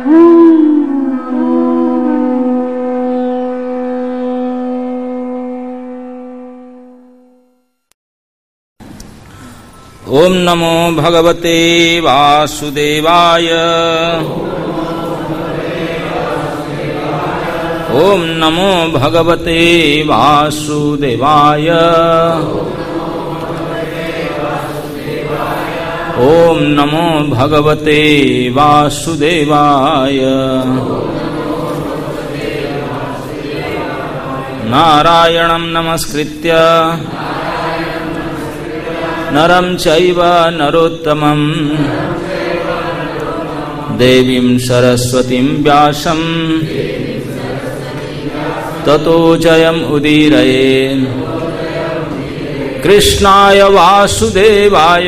ओम नमो भगवते वासुदेवाय। ओम नमो भगवते वासुदेवाय। ओम नमो भगवते वासुदेवाय। नारायणं नमस्कृत्य नरं चैव नरोत्तमं देवीं सरस्वतीं व्यासं ततो जयम् उदीरयेत्। कृष्णाय वासुदेवाय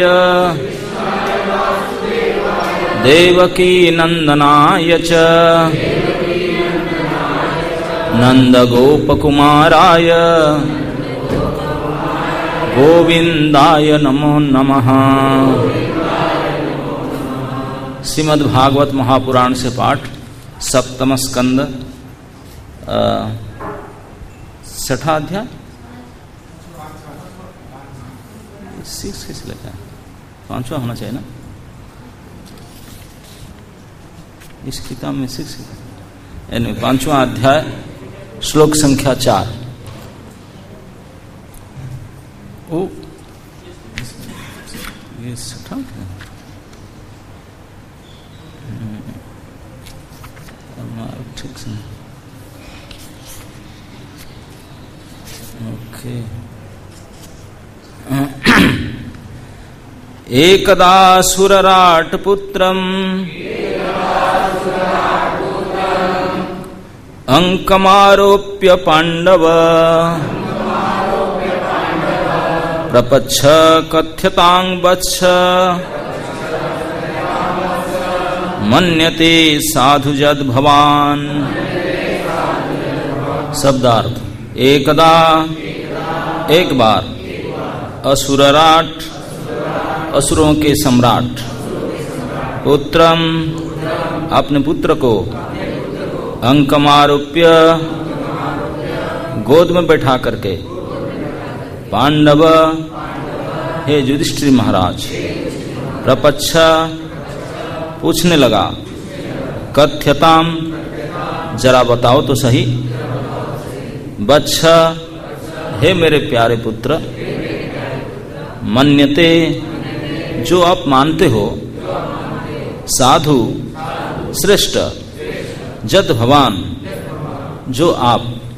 देवकी नंदनाय च नंदगोपकुमाराय गोविंदाय नमो नमः। श्रीमद्भागवत महापुराण से पाठ, सप्तम स्कंद, 6वां अध्याय। 6 किस लिखा है? 5वां होना चाहिए ना इस किताब में। 6 यानी 5वां अध्याय, श्लोक संख्या 4। ओ ये 6वां है। ठीक से ओके। एकदा सुरराट पुत्रम् अंकमारोप्य पांडव प्रपच्छ कथ्यतां वत्स मन्यते साधु जद भवान। शब्दार्थ: एकदा एक बार, असुरराट असुरों के सम्राट, पुत्रम अपने पुत्र को, अंकमारोप्य गोद में बैठा करके, पांडव हे युधिष्ठिर महाराज, प्रपच्छ पूछने लगा, कथ्यताम जरा बताओ तो सही, वत्स हे मेरे प्यारे पुत्र, मन्यते जो आप मानते हो, साधु श्रेष्ठ, जत भवान जो आप।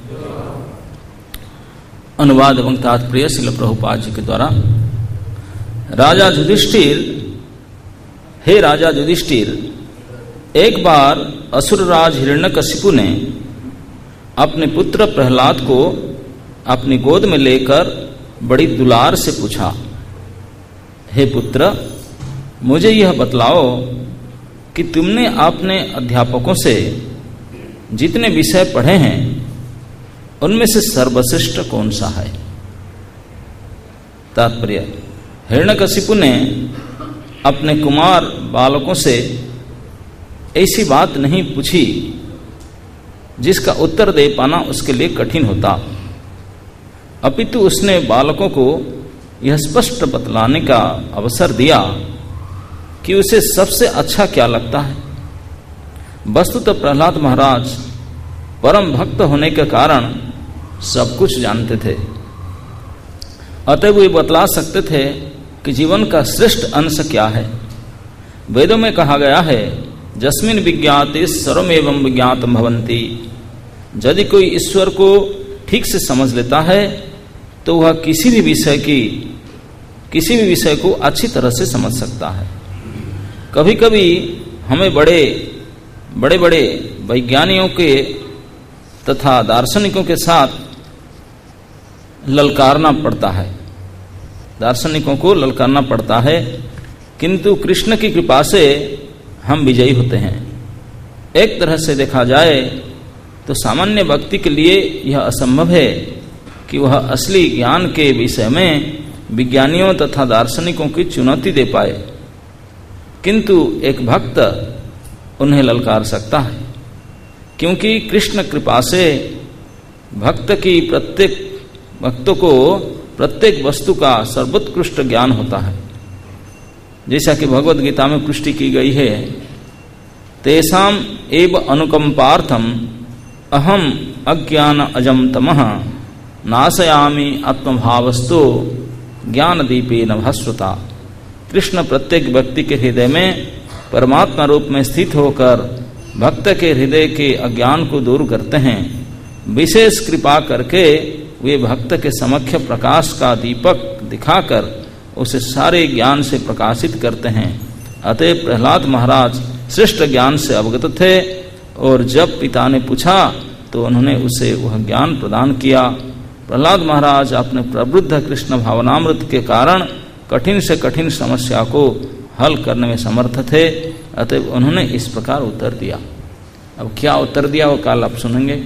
अनुवाद एवं तात्पर्य श्रील प्रभुपाद जी के द्वारा। राजा युधिष्ठिर, हे राजा युधिष्ठिर, एक बार असुरराज हिरण्यकशिपु ने अपने पुत्र प्रहलाद को अपनी गोद में लेकर बड़ी दुलार से पूछा, हे पुत्र, मुझे यह बतलाओ कि तुमने अपने अध्यापकों से जितने विषय पढ़े हैं उनमें से सर्वश्रेष्ठ कौन सा है। तात्पर्य: हिरण्यकशिपु ने अपने कुमार बालकों से ऐसी बात नहीं पूछी जिसका उत्तर दे पाना उसके लिए कठिन होता, अपितु उसने बालकों को यह स्पष्ट बतलाने का अवसर दिया कि उसे सबसे अच्छा क्या लगता है। वस्तुतः प्रहलाद महाराज परम भक्त होने के कारण सब कुछ जानते थे, अतः वे बतला सकते थे कि जीवन का श्रेष्ठ अंश क्या है। वेदों में कहा गया है, जस्मिन् विज्ञाते सर्वमेवं विज्ञातम् भवन्ति। यदि कोई ईश्वर को ठीक से समझ लेता है तो वह किसी भी विषय को अच्छी तरह से समझ सकता है। कभी कभी हमें बड़े बड़े वैज्ञानिकों के तथा दार्शनिकों के साथ ललकारना पड़ता है, किंतु कृष्ण की कृपा से हम विजयी होते हैं। एक तरह से देखा जाए तो सामान्य व्यक्ति के लिए यह असंभव है कि वह असली ज्ञान के विषय में विज्ञानियों तथा दार्शनिकों की चुनौती दे पाए, किंतु एक भक्त उन्हें ललकार सकता है, क्योंकि कृष्ण कृपा से भक्त को प्रत्येक वस्तु का सर्वोत्कृष्ट ज्ञान होता है। जैसा कि भगवत गीता में पुष्टि की गई है, तेषाम एव अनुकंपार्थम अहम अज्ञान अजम तमः नाशयामि आत्मभावस्तु ज्ञान दीपेन भास्वता। कृष्ण प्रत्येक व्यक्ति के हृदय में परमात्मा रूप में स्थित होकर भक्त के हृदय के अज्ञान को दूर करते हैं। विशेष कृपा करके वे भक्त के समक्ष प्रकाश का दीपक दिखाकर उसे सारे ज्ञान से प्रकाशित करते हैं। अतः प्रहलाद महाराज श्रेष्ठ ज्ञान से अवगत थे, और जब पिता ने पूछा तो उन्होंने उसे वह ज्ञान प्रदान किया। प्रहलाद महाराज अपने प्रबुद्ध कृष्ण भावनामृत के कारण कठिन से कठिन समस्या को हल करने में समर्थ थे। अतः उन्होंने इस प्रकार उत्तर दिया। अब क्या उत्तर दिया वो कल आप सुनेंगे।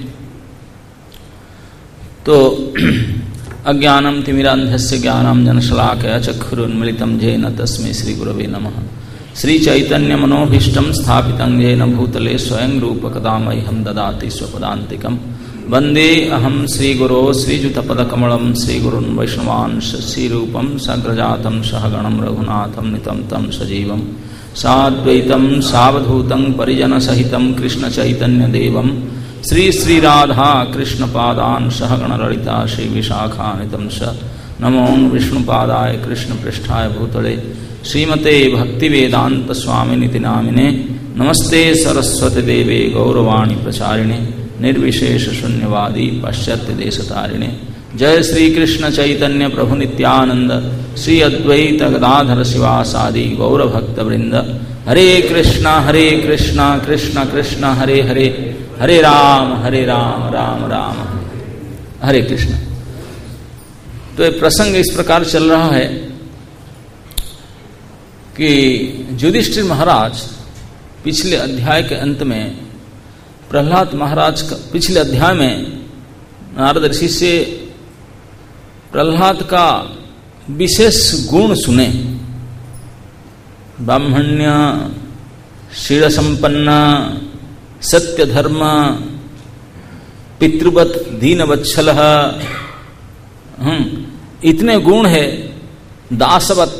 तो अज्ञानम तिमिरांधस्य ज्ञानम जनशलाकया चक्षुरुन्मीलितं येन तस्मै श्री गुरवे नमः। श्री चैतन्य मनोभीष्टं स्थापितं येन भूतले स्वयं रूप कदा मह्यं ददाति स्वपदान्तिकं। वंदे अहम श्रीगुरो श्रीयुतपदकमलं श्रीगुरुन् वैष्णवांश श्रीरूपं सग्रजातं सहगणं रघुनाथं नितं तं सजीवं साद्वैतं सावधूतं परिजनसहितं कृष्णचैतन्यदेवं श्री श्री राधा कृष्ण पादान सहगण ललिता श्री विशाखानितं स नमो विष्णुपादाय कृष्ण पृष्ठाय भूतले श्रीमते भक्तिवेदांत स्वामिनिति नामिने। नमस्ते सरस्वती देवे गौरवाणी प्रचारिणे निर्विशेष शून्यवादी पाश्चात्य देशतारिणे। जय श्री कृष्ण चैतन्य प्रभु नित्यानंद श्री अद्वैत गदाधर शिवासादि गौर भक्त वृंद। हरे कृष्णा कृष्ण कृष्ण हरे हरे, हरे राम राम राम हरे कृष्ण। तो ये प्रसंग इस प्रकार चल रहा है कि युधिष्ठिर महाराज पिछले अध्याय के अंत में प्रहलाद महाराज का, पिछले अध्याय में नारद ऋषि से प्रहलाद का विशेष गुण सुने। ब्राह्मण्य, शील संपन्न, सत्य धर्म, पितृवत दीनवत्सल, इतने गुण है। दासवत,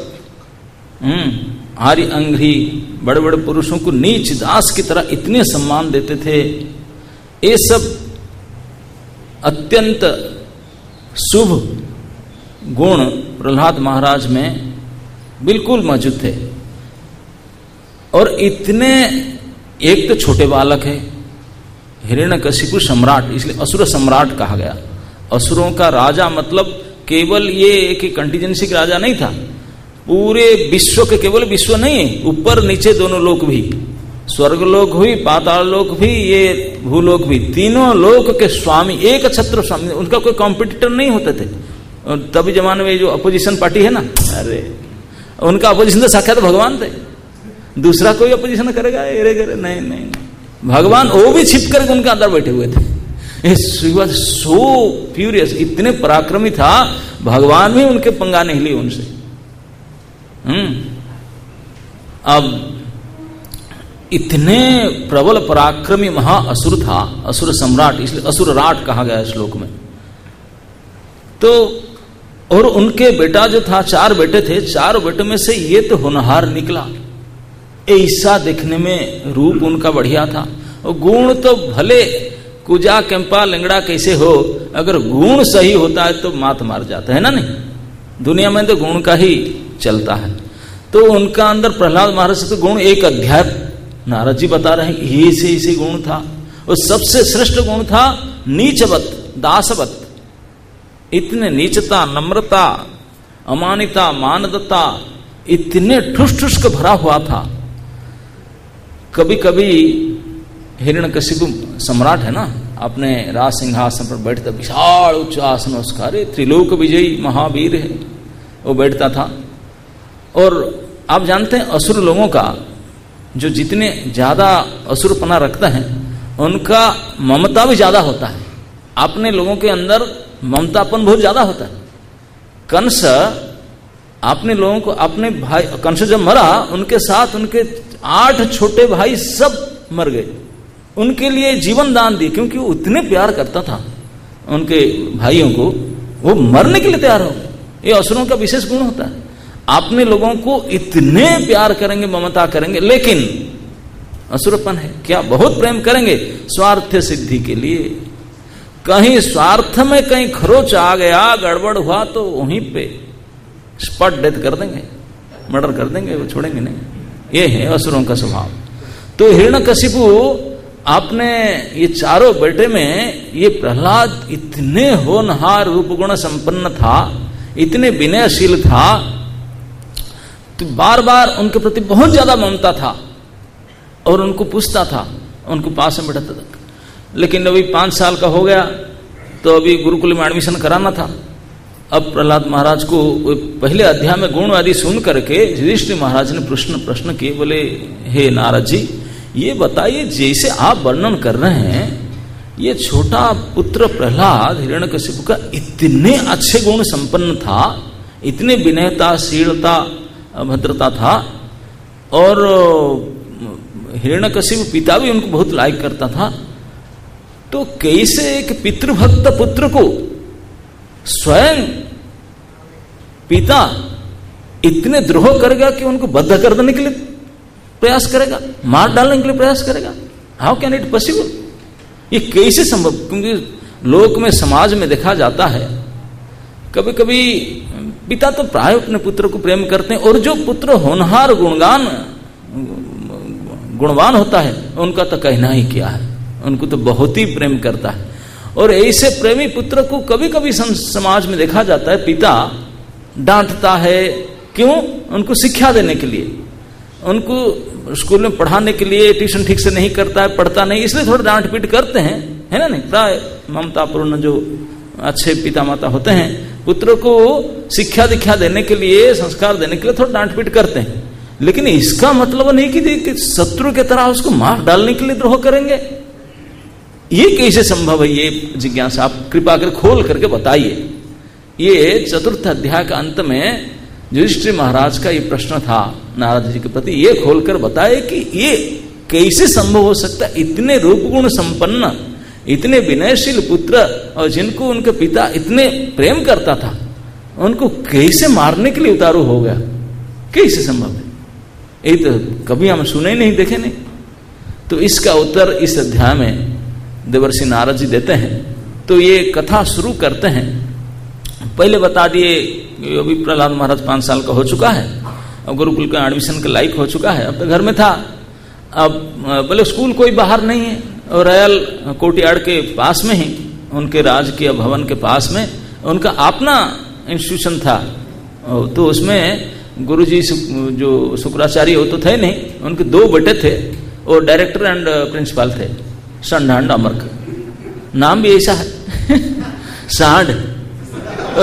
आर्य अंग्री, बड़े बड़े पुरुषों को नीच दास की तरह इतने सम्मान देते थे। ये सब अत्यंत शुभ गुण प्रहलाद महाराज में बिल्कुल मौजूद थे। और इतने, एक तो छोटे बालक है, हिरण्यकशिपु सम्राट, इसलिए असुर सम्राट कहा गया। असुरों का राजा मतलब केवल ये एक कंटीजेंसी का राजा नहीं था, पूरे विश्व के, केवल विश्व नहीं, ऊपर नीचे दोनों लोक भी, स्वर्ग लोक भी, पाताल लोक भी, ये भूलोक भी, तीनों लोक के स्वामी, एक छत्र स्वामी। उनका कोई कॉम्पिटिटर नहीं होते थे। और तभी जमाने में जो अपोजिशन पार्टी है ना, अरे उनका अपोजिशन तो साक्षात भगवान थे। दूसरा कोई अपोजिशन करेगा नहीं, भगवान वो भी छिप करके उनके अंदर बैठे हुए थे। सो फ्यूरियस, इतने पराक्रमी था, भगवान भी उनके पंगा नहीं लिए उनसे। अब इतने प्रबल पराक्रमी महाअसुर था, असुर सम्राट, इसलिए असुर राट कहा गया श्लोक में। तो और उनके बेटा जो था, 4 बेटे थे, 4 बेटे में से ये तो होनहार निकला। ऐसा दिखने में रूप उनका बढ़िया था, और गुण तो भले कुजा केम्पा लंगड़ा कैसे हो, अगर गुण सही होता है तो मात मार जाता है ना। नहीं, दुनिया में तो गुण का ही चलता है। तो उनका अंदर प्रहलाद महाराज का गुण, एक अध्याय नारद जी बता रहे हैं, ये से गुण था। और सबसे श्रेष्ठ गुण था नीचवत, दासवत। इतने नीचता, नम्रता, अमानिता, मानदता, इतने ठुस ठुस के भरा हुआ था। कभी कभी हिरण्यकशिपु सम्राट है ना, अपने राज सिंहासन पर बैठता, विशाल उच्च आसन उसका, अरे त्रिलोक विजयी महावीर है, वो बैठता था। और आप जानते हैं असुर लोगों का, जो जितने ज्यादा असुरपना रखते हैं, उनका ममता भी ज्यादा होता है। अपने लोगों के अंदर ममतापन बहुत ज्यादा होता है। कंस अपने लोगों को, अपने भाई, कंस जब मरा, उनके साथ उनके 8 छोटे भाई सब मर गए, उनके लिए जीवन दान दिए, क्योंकि वो उतने प्यार करता था उनके भाइयों को, वो मरने के लिए तैयार हो गए। ये असुरों का विशेष गुण होता है, आपने लोगों को इतने प्यार करेंगे, ममता करेंगे, लेकिन असुरपन है क्या, बहुत प्रेम करेंगे स्वार्थ सिद्धि के लिए। कहीं स्वार्थ में कहीं खरोच आ गया, गड़बड़ हुआ तो वहीं पे स्पॉट डेथ कर देंगे, मर्डर कर देंगे, वो छोड़ेंगे नहीं। ये है असुरों का स्वभाव। तो हिरण्यकशिपु आपने ये चारों बेटे में ये प्रहलाद इतने होनहार रूप गुण संपन्न था, इतने विनयशील था, तो बार बार उनके प्रति बहुत ज्यादा ममता था और उनको पूछता था, उनको पास में बैठाता था। लेकिन अभी 5 साल का हो गया तो अभी गुरुकुल में एडमिशन कराना था। अब प्रहलाद महाराज को पहले अध्याय में गुण आदि सुन करके युधिष्ठिर महाराज ने प्रश्न किए, बोले हे नारद जी, ये बताइए जैसे आप वर्णन कर रहे हैं, ये छोटा पुत्र प्रहलाद हिरण्यकशिपु का इतने अच्छे गुण संपन्न था, इतने विनयता, शीलता, भद्रता था, और हिरण्यकशिपु पिता भी उनको बहुत लाइक करता था, तो कैसे एक पितृभक्त पुत्र को स्वयं पिता इतने द्रोह करेगा कि उनको बद्ध कर देने के लिए प्रयास करेगा, मार डालने के लिए प्रयास करेगा? How can it possible? ये कैसे संभव? क्योंकि लोक में, समाज में देखा जाता है, कभी कभी पिता तो प्राय अपने पुत्र को प्रेम करते हैं, और जो पुत्र होनहार गुणवान होता है उनका तो कहना ही क्या है, उनको तो बहुत ही प्रेम करता है। और ऐसे प्रेमी पुत्र को कभी कभी समाज में देखा जाता है पिता डांटता है, क्यों? उनको शिक्षा देने के लिए, उनको स्कूल में पढ़ाने के लिए, ट्यूशन ठीक से नहीं करता है, पढ़ता नहीं, इसलिए थोड़ा डांट पीट करते हैं, है ना? नहीं, प्राय ममतापूर्ण जो अच्छे पिता माता होते हैं पुत्र को शिक्षा दीक्षा देने के लिए, संस्कार देने के लिए थोड़ा डांट पीट करते हैं, लेकिन इसका मतलब नहीं कि शत्रु की तरह उसको मार डालने के लिए द्रोह करेंगे। ये कैसे संभव है? ये जिज्ञासा आप कृपा कर खोल करके बताइए। ये 4th अध्याय का अंत में युधिष्ठिर महाराज का ये प्रश्न था नारद जी के प्रति, ये खोलकर बताए कि ये कैसे संभव हो सकता है, इतने रूप गुण संपन्न, इतने विनयशील पुत्र, और जिनको उनके पिता इतने प्रेम करता था, उनको कैसे मारने के लिए उतारू हो गया? कैसे संभव है? ये तो कभी हम सुने नहीं, देखे नहीं। तो इसका उत्तर इस अध्याय में देवर्षि नारद जी देते हैं। तो ये कथा शुरू करते हैं। पहले बता दिए अभी प्रहलाद महाराज 5 साल का हो चुका है, अब गुरुकुल का एडमिशन के लायक हो चुका है, अब तो घर में था। अब बोले स्कूल कोई बाहर नहीं है, और रॉयल कोर्टयार्ड के पास में ही, उनके राजकीय भवन के पास में उनका अपना इंस्टीट्यूशन था। तो उसमें गुरुजी जो शुक्राचार्य वो तो थे नहीं, उनके 2 बेटे थे, और डायरेक्टर एंड प्रिंसिपल थे, संड एंड अमर। नाम भी ऐसा है सांड और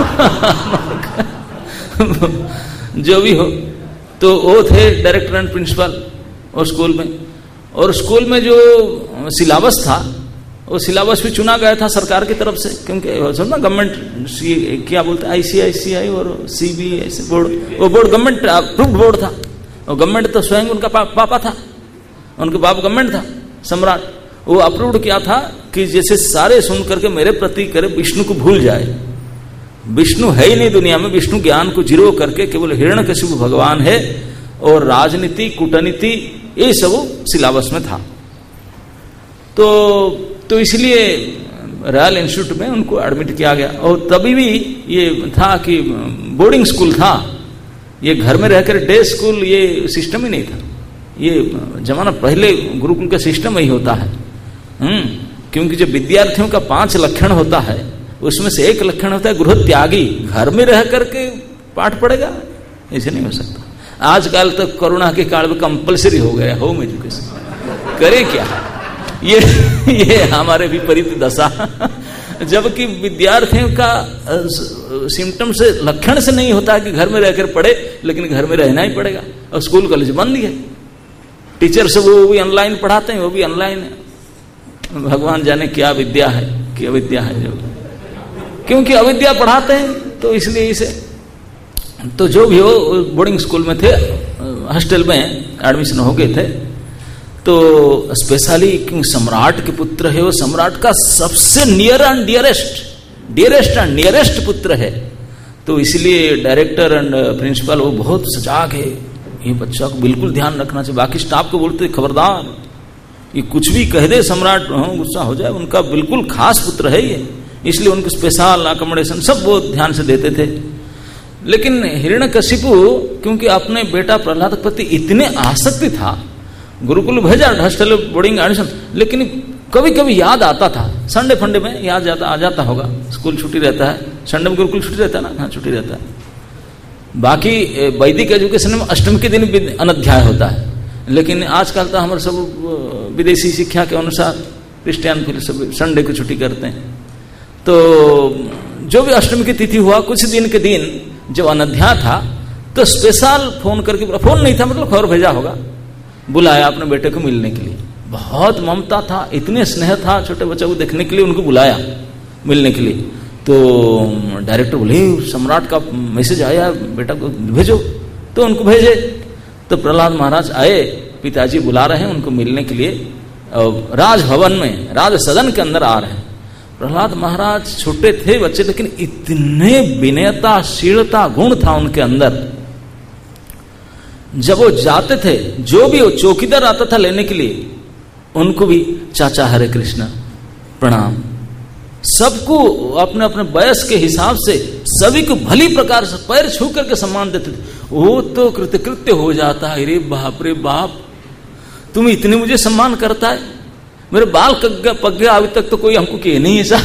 जो भी हो, तो वो थे डायरेक्टर एंड प्रिंसिपल और स्कूल में। और स्कूल में जो सिलेबस था, वो सिलेबस भी चुना गया था सरकार की तरफ से, क्योंकि ना गवर्नमेंट क्या बोलते हैं, ICICI और CBSE बोर्ड, वो बोर्ड गवर्नमेंट अप्रूव्ड बोर्ड था। और गवर्नमेंट तो स्वयं उनका पापा था, उनके बाप गवर्नमेंट था, सम्राट। वो अप्रूव्ड किया था कि जैसे सारे सुन करके मेरे प्रति करे, विष्णु को भूल जाए, विष्णु है ही नहीं दुनिया में, विष्णु ज्ञान को जीरो करके केवल हिरण्यकशिपु भगवान है, और राजनीति, कूटनीति, ये सब सिलेबस में था। तो इसलिए रॉयल इंस्टीट्यूट में उनको एडमिट किया गया। और तभी भी ये था कि बोर्डिंग स्कूल था, ये घर में रहकर डे स्कूल ये सिस्टम ही नहीं था। ये जमाना पहले गुरुकुल का सिस्टम वही होता है। क्योंकि जो विद्यार्थियों का 5 लक्षण होता है, उसमें से एक लक्षण होता है गृह त्यागी, घर में रह करके पाठ पढ़ेगा, ऐसे नहीं हो सकता। आजकल तो कोरोना के काल में कंपलसरी हो गया होम एजुकेशन, करे क्या? ये हमारे विपरीत दशा। जबकि विद्यार्थियों का सिम्टम से, लक्षण से नहीं होता है कि घर में रहकर पढ़े, लेकिन घर में रहना ही पड़ेगा। और स्कूल कॉलेज बंद ही है, टीचर से वो भी ऑनलाइन पढ़ाते हैं, वो भी ऑनलाइन है। भगवान जाने क्या विद्या है, कि अविद्या है, जो क्योंकि अविद्या पढ़ाते हैं, तो इसलिए इसे। तो जो भी हो, बोर्डिंग स्कूल में थे, हॉस्टल में एडमिशन हो गए थे। तो स्पेशली क्यों सम्राट के पुत्र है, वो सम्राट का सबसे near and dearest and nearest पुत्र है, तो इसलिए डायरेक्टर एंड प्रिंसिपल वो बहुत सजाग है, ये बच्चा को बिल्कुल ध्यान रखना चाहिए। बाकी स्टाफ को बोलते खबरदार, ये कुछ भी कह दे सम्राट गुस्सा हो जाए, उनका बिल्कुल खास पुत्र है ये, इसलिए उनको स्पेशल अकोमोडेशन सब वो ध्यान से देते थे। लेकिन हिरण्यकशिपु क्योंकि अपने बेटा प्रहलाद के प्रति इतने आसक्ति था, गुरुकुल भेजा, हॉस्टल बोर्डिंग एडमिशन, लेकिन कभी कभी याद आता था, संडे फंडे में याद आ जाता होगा, स्कूल छुट्टी रहता है, संडे में गुरुकुल छुट्टी रहता है ना, हाँ छुट्टी रहता है। बाकी वैदिक एजुकेशन में अष्टमी के दिन भी अनध्याय होता है, लेकिन आजकल तो हमारे सब विदेशी शिक्षा के अनुसार क्रिश्चियन फिर संडे को छुट्टी करते हैं। तो जो भी अष्टमी की तिथि हुआ, कुछ दिन के दिन जब अनध्याय था, तो स्पेशल फोन करके, फोन नहीं था मतलब खबर भेजा होगा, बुलाया अपने बेटे को मिलने के लिए। बहुत ममता था, इतने स्नेह था छोटे बच्चे को देखने के लिए, उनको बुलाया मिलने के लिए। तो डायरेक्टर बोले सम्राट का मैसेज आया, बेटा को भेजो, तो उनको भेजे। तो प्रहलाद महाराज आए, पिताजी बुला रहे हैं उनको मिलने के लिए, राजभवन में राज सदन के अंदर आ रहे हैं। प्रहलाद महाराज छोटे थे बच्चे, लेकिन इतने विनयता शीलता गुण था उनके अंदर। जब वो जाते थे, जो भी वो चौकीदार आता था लेने के लिए, उनको भी चाचा हरे कृष्ण प्रणाम, सबको अपने अपने वयस के हिसाब से सभी को भली प्रकार से पैर छू करके सम्मान देते थे। वो तो कृतकृत्य हो जाता है, अरे बाप रे बाप, तुम इतने मुझे सम्मान करता है, मेरे बाल पक गया, अभी तक तो कोई हमको किए नहीं ऐसा।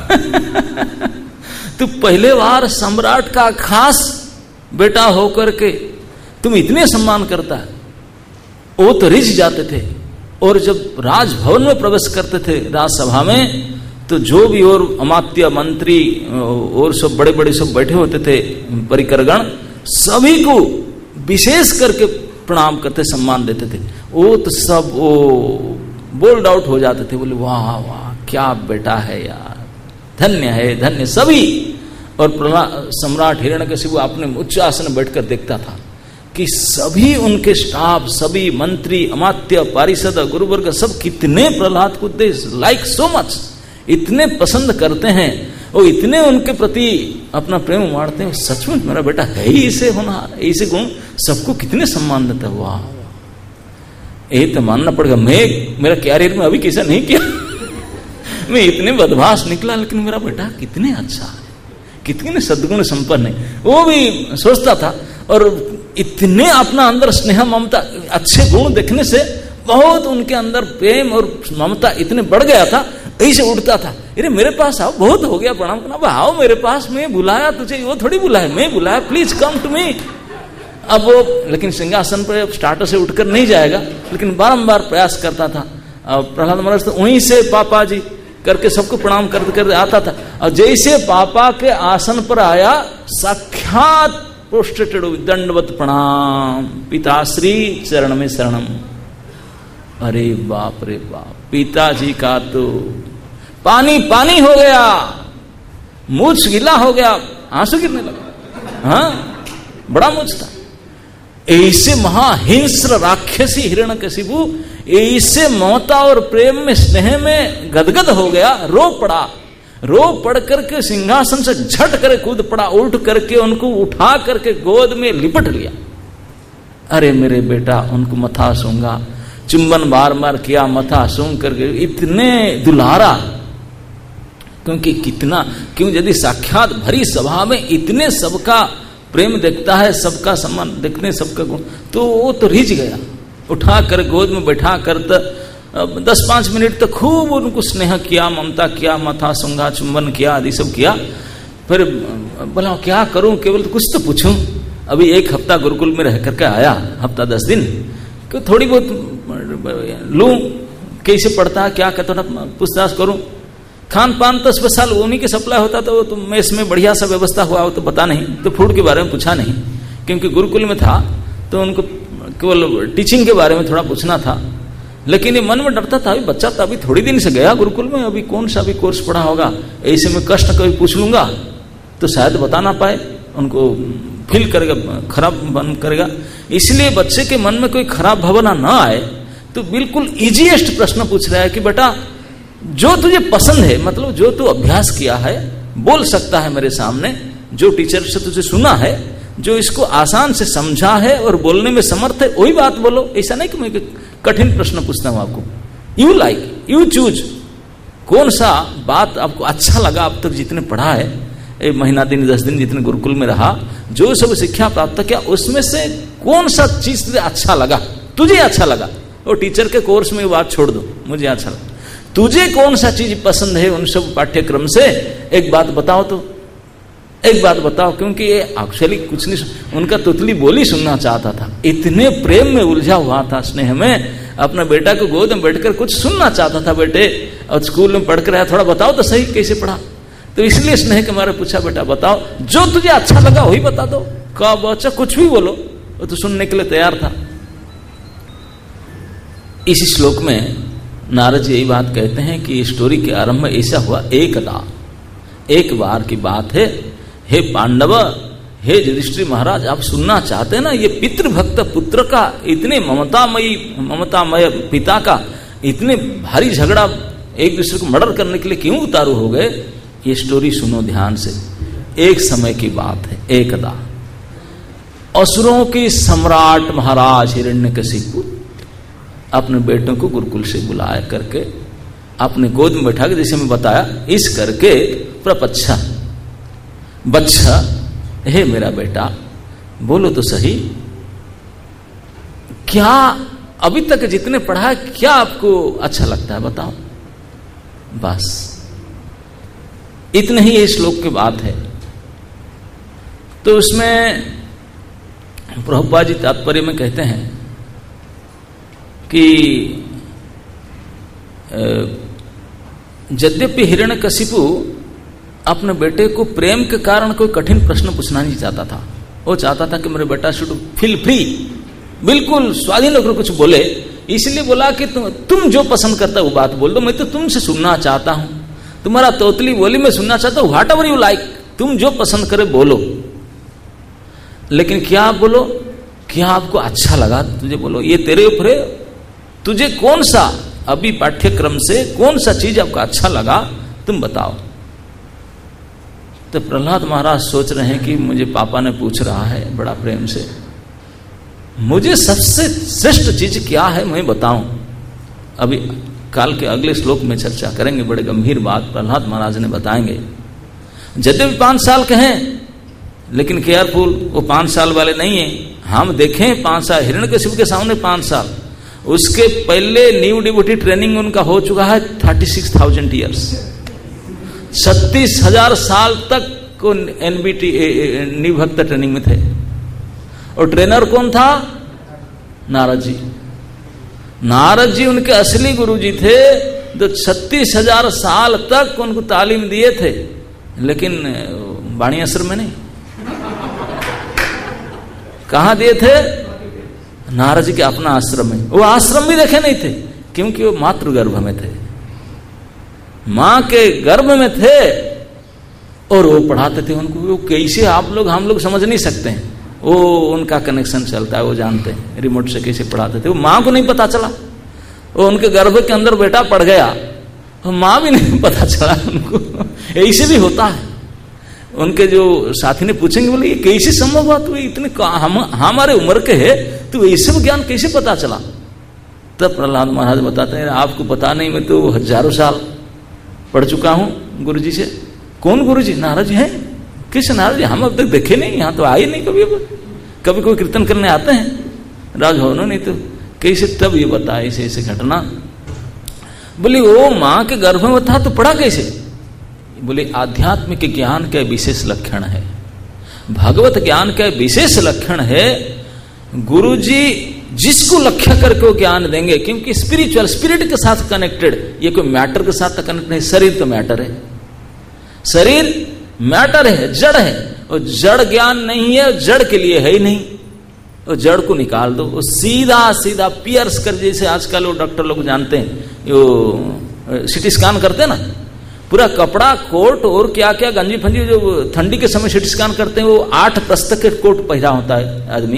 तो पहले बार सम्राट का खास बेटा होकर के तुम इतने सम्मान करता है, वो तो रिझ जाते थे। और जब राजभवन में प्रवेश करते थे राजसभा में, तो जो भी और अमात्य मंत्री और सब बड़े बड़े सब बैठे होते थे परिकरगण, सभी को विशेष करके प्रणाम करते, सम्मान देते थे। वो तो सब वो बोल्ड आउट हो जाते थे, बोले वाह वाह क्या बेटा है यार, धन्य है धन्य सभी। और सम्राट हिरण्यकशिपु अपने उच्च आसन में बैठकर देखता था कि सभी उनके स्टाफ, सभी मंत्री, अमात्य, पारिषद, गुरुवर्ग सब कितने प्रहलाद को दे लाइक सो मच, इतने पसंद करते हैं, और इतने उनके प्रति अपना प्रेम मारते हैं। सचमुच मेरा बेटा है ही इसे होनहार, ऐसे गुण, सबको कितने सम्मान देता है। वाह, ये तो मानना पड़ेगा, मैं मेरा कैरियर में अभी कैसा नहीं किया। मैं इतने बदमाश निकला, लेकिन मेरा बेटा कितने अच्छा है, कितने सद्गुण संपन्न है, वो भी सोचता था। और इतने अपना अंदर स्नेह ममता, अच्छे गुण देखने से बहुत उनके अंदर प्रेम और ममता इतने बढ़ गया था, ऐसे उठता था, अरे मेरे पास आओ, बहुत हो गया प्रणाम करना, आओ मेरे पास, मैं बुलाया तुझे, वो थोड़ी बुलाया, मैं बुलाया, प्लीज कम टू मी। अब वो लेकिन सिंहासन पर स्टार्टर से उठकर नहीं जाएगा, लेकिन बारंबार प्रयास करता था। प्रहलाद महाराज तो वहीं से पापा जी करके सबको प्रणाम करते करते आता था, और जैसे पापा के आसन पर आया, साक्षात प्रोस्ट्रेटेड, दंडवत प्रणाम, पिताश्री चरण में शरणम। अरे बाप रे बाप, पिताजी का तो पानी पानी हो गया, मूछ गीला हो गया, आंसू गिरने लगा। हाँ, बड़ा मूछ था। ऐसे महाहिंस्र राक्षसी हिरण्यकशिपु ऐसे ममता और प्रेम में, स्नेह में गदगद हो गया, रो पड़ा। रो पड़ करके सिंहासन से झट कर कूद पड़ा, उल्ट करके उनको उठा करके गोद में लिपट लिया। अरे मेरे बेटा, उनको मथा सूंगा, चुंबन बार बार किया, मथा सूंघ करके, इतने दुलारा। क्योंकि कितना, क्यों यदि साक्षात भरी सभा में इतने सबका प्रेम देखता है, सबका सम्मान देखने, सबका गुण, तो वो तो रिझ गया। उठा कर गोद में बैठा कर 10-5 मिनट तक खूब उनको स्नेह किया, ममता किया, मथा सूंघा, चुंबन किया, आदि सब किया। फिर बोला क्या करूं, केवल तो कुछ तो पूछूं, अभी 1 हफ्ता गुरुकुल में रह करके आया, हफ्ता 10 दिन, क्यों थोड़ी बहुत लूं, कैसे पढ़ता है क्या कहता, पूछताछ करूं। खान पान तो स्पेशल उन्हीं के सप्लाई होता, तो मेस में बढ़िया सा व्यवस्था हुआ हो तो पता नहीं, तो फूड के बारे में पूछा नहीं, क्योंकि गुरुकुल में था तो उनको केवल टीचिंग के बारे में थोड़ा पूछना था। लेकिन ये मन में डरता था, अभी बच्चा तो अभी थोड़ी दिन से गया गुरुकुल में, अभी कौन सा भी कोर्स पढ़ा होगा, ऐसे में कष्ट कभी पूछ लूंगा तो शायद बता ना पाए, उनको फील करेगा, खराब मन करेगा। इसलिए बच्चे के मन में कोई खराब भावना ना आए, तो बिल्कुल इजीएस्ट प्रश्न पूछ रहा है कि बेटा जो तुझे पसंद है, मतलब जो तू अभ्यास किया है, बोल सकता है मेरे सामने, जो टीचर से तुझे सुना है, जो इसको आसान से समझा है और बोलने में समर्थ है, वही बात बोलो। ऐसा नहीं कि मैं कठिन प्रश्न पूछता हूं आपको। यू लाइक, यू चूज, कौन सा बात आपको अच्छा लगा अब तक जितने पढ़ा है, एक महीना दिन 10 दिन जितने गुरुकुल में रहा, जो सब शिक्षा प्राप्त किया, उसमें से कौन सा चीज तुझे अच्छा लगा, तुझे अच्छा लगा। और टीचर के कोर्स में बात छोड़ दो, मुझे अच्छा लगा, तुझे कौन सा चीज पसंद है उन सब पाठ्यक्रम से, एक बात बताओ तो, एक बात बताओ। क्योंकि ये एक्चुअली कुछ नहीं, उनका तुतली बोली सुनना चाहता था, इतने प्रेम में उलझा हुआ था, स्नेह में, अपना बेटा को गोद में बैठकर कुछ सुनना चाहता था। बेटे और स्कूल में पढ़कर आया, थोड़ा बताओ तो सही कैसे पढ़ा। तो इसलिए स्नेह के मारे पूछा, बेटा बताओ जो तुझे अच्छा लगा वही बता दो। कहा बच्चा कुछ भी बोलो, वो तो सुनने के लिए तैयार था। इसी श्लोक में नारद जी यही बात कहते हैं कि स्टोरी के आरंभ में ऐसा हुआ, एक बार की बात है। हे पांडव, हे युधिष्ठिर महाराज, आप सुनना चाहते हैं ना, ये पितृभक्त पुत्र का, इतने ममतामय पिता का इतने भारी झगड़ा, एक दूसरे को मर्डर करने के लिए क्यों उतारू हो गए, ये स्टोरी सुनो ध्यान से। एक समय की बात है, एकदा असुरों के सम्राट महाराज हिरण्यकशिपु अपने बेटों को गुरुकुल से बुलाया करके अपने गोद में बैठा के, जैसे मैं बताया, इस करके प्रपच्छा, बच्चा, हे मेरा बेटा बोलो तो सही, क्या अभी तक जितने पढ़ा है क्या आपको अच्छा लगता है बताओ। बस इतने ही ये श्लोक की बात है। तो उसमें प्रभुपाद जी तात्पर्य में कहते हैं कि यद्यपि हिरण्यकशिपु अपने बेटे को प्रेम के कारण कोई कठिन प्रश्न पूछना नहीं चाहता था, वो चाहता था कि मेरे बेटा शुड फील फ्री, बिल्कुल स्वाधीन होकर कुछ बोले। इसलिए बोला कि तुम जो पसंद करता है वो बात बोल दो, मैं तो तुमसे सुनना चाहता हूं, तुम्हारा तोतली बोली मैं सुनना चाहता हूं, व्हाट एवर यू लाइक, तुम जो पसंद करे बोलो, लेकिन क्या बोलो, क्या आपको अच्छा लगा तुझे बोलो, ये तेरे ऊपर है, तुझे कौन सा अभी पाठ्यक्रम से कौन सा चीज आपको अच्छा लगा तुम बताओ। तो प्रहलाद महाराज सोच रहे हैं कि मुझे पापा ने पूछ रहा है बड़ा प्रेम से, मुझे सबसे श्रेष्ठ चीज क्या है मैं बताऊं। अभी काल के अगले श्लोक में चर्चा करेंगे, बड़े गंभीर बात प्रहलाद महाराज ने बताएंगे। यद्यपि 5 साल के हैं लेकिन केयरफुल, वो 5 साल वाले नहीं है। हम देखें 5 साल, हिरण्यकशिपु के सामने 5 साल, उसके पहले न्यू डिवोटी ट्रेनिंग उनका हो चुका है 36,000 ईयर्स, 36,000 साल तक को एनबीटी न्यू भक्त ट्रेनिंग में थे। और ट्रेनर कौन था? नारद जी। नारद जी उनके असली गुरु जी थे, तो 36,000 साल तक उनको तालीम दिए थे, लेकिन वाणी आश्रम में नहीं। कहां दिए थे? नारद जी के अपना आश्रम में। वो आश्रम भी देखे नहीं थे, क्योंकि वो मातृ गर्भ में थे, मां के गर्भ में थे, और वो पढ़ाते थे उनको। वो कैसे आप लोग हम लोग समझ नहीं सकते हैं, वो उनका कनेक्शन चलता है, वो जानते हैं रिमोट से कैसे पढ़ाते थे। वो मां को नहीं पता चला, वो उनके गर्भ के अंदर बेटा पड़ गया, मां भी नहीं पता चला उनको। ऐसे भी होता है। उनके जो साथी ने पूछेंगे, बोले ये कैसे संभव हुआ, तू इतने हमारे उम्र के है, तो ये सब ज्ञान कैसे पता चला? तब प्रहलाद महाराज बताते हैं, आपको पता नहीं, मैं तो हजारों साल पढ़ चुका हूं गुरुजी से। कौन गुरुजी? नारद जी हैं। किस नारद जी? हम अब तक देखे नहीं, यहां तो आए नहीं कभी। कभी कोई कीर्तन करने आते हैं राजभवन, नहीं तो कैसे? तब ये बताया ऐसे ऐसे घटना। बोले वो मां के गर्भ में था तो पढ़ा कैसे? बोले आध्यात्मिक ज्ञान का विशेष लक्षण है, भगवत ज्ञान का विशेष लक्षण है। गुरुजी जिसको लक्ष्य करके वो ज्ञान देंगे, क्योंकि स्पिरिचुअल, स्पिरिट के साथ कनेक्टेड, ये कोई मैटर के साथ कनेक्ट नहीं। शरीर तो मैटर है, शरीर मैटर है, जड़ है, और जड़ ज्ञान नहीं है, जड़ के लिए है ही नहीं। और जड़ को निकाल दो, वो सीधा सीधा पियर्स कर, जैसे आजकल वो डॉक्टर लोग जानते हैं, वो सिटी स्कैन करते हैं ना, पूरा कपड़ा, कोट और क्या क्या गंजी फंजी, जो ठंडी के समय सिटी स्कैन करते हैं, वो 8 प्रस्त के कोट पहना होता है आदमी,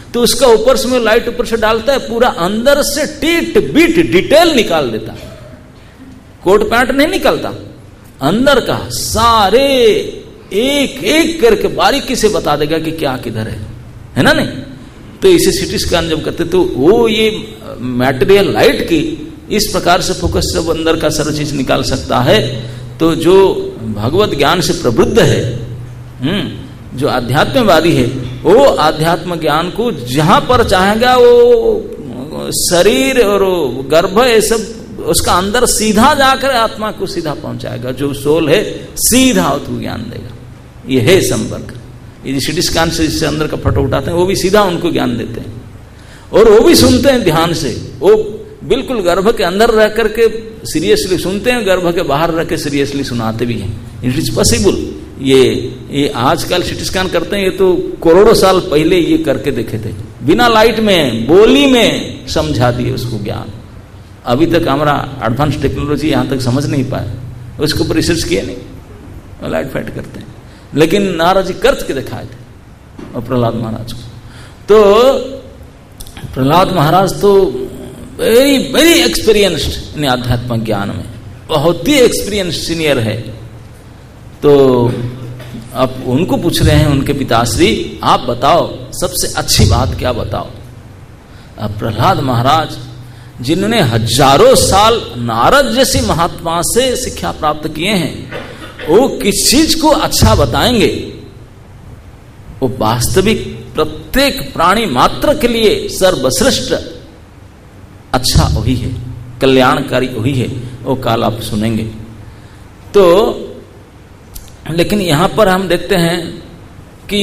तो उसका ऊपर से में लाइट ऊपर से डालता है, पूरा अंदर से टीट बीट डिटेल निकाल देता है। कोट पैंट नहीं निकलता, अंदर का सारे एक एक करके बारीकी से बता देगा कि क्या किधर है ना। नहीं तो इसे सीटी स्कैन जब करते तो वो ये मटेरियल लाइट की इस प्रकार से फोकस से अंदर का सारा चीज निकाल सकता है। तो जो भगवत ज्ञान से प्रबुद्ध है, जो आध्यात्मवादी है, वो आध्यात्म ज्ञान को जहां पर चाहेगा वो शरीर और गर्भ ये सब उसका अंदर सीधा जाकर आत्मा को सीधा पहुंचाएगा। जो सोल है सीधा उसको ज्ञान देगा। ये है संपर्क। ये सिटी स्कैन से इससे अंदर का फोटो उठाते हैं, वो भी सीधा उनको ज्ञान देते हैं और वो भी सुनते हैं ध्यान से। वो बिल्कुल गर्भ के अंदर रह करके सीरियसली सुनते हैं, गर्भ के बाहर रह के सीरियसली सुनाते भी हैं। It is possible. ये आजकल सिटी स्कैन करते हैं, ये तो करोड़ों साल पहले ये करके देखे थे, बिना लाइट में बोली में समझा दिए उसको ज्ञान। अभी तक हमारा एडवांस टेक्नोलॉजी यहां तक समझ नहीं पाए, उसके ऊपर रिसर्च किए नहीं, लाइट फाइट करते हैं। लेकिन नारद जी कर के दिखाए थे और प्रहलाद महाराज को। तो प्रहलाद महाराज तो वेरी वेरी एक्सपीरियंस्ड इन आध्यात्मिक ज्ञान में, बहुत ही एक्सपीरियंस्ड सीनियर है। तो अब उनको पूछ रहे हैं उनके पिताश्री, आप बताओ सबसे अच्छी बात क्या बताओ। अब प्रहलाद महाराज जिन्होंने हजारों साल नारद जैसी महात्मा से शिक्षा प्राप्त किए हैं, वो किस चीज को अच्छा बताएंगे। वो वास्तविक प्रत्येक प्राणी मात्र के लिए सर्वश्रेष्ठ अच्छा वही है, कल्याणकारी वही है, वो काल आप सुनेंगे। तो लेकिन यहां पर हम देखते हैं कि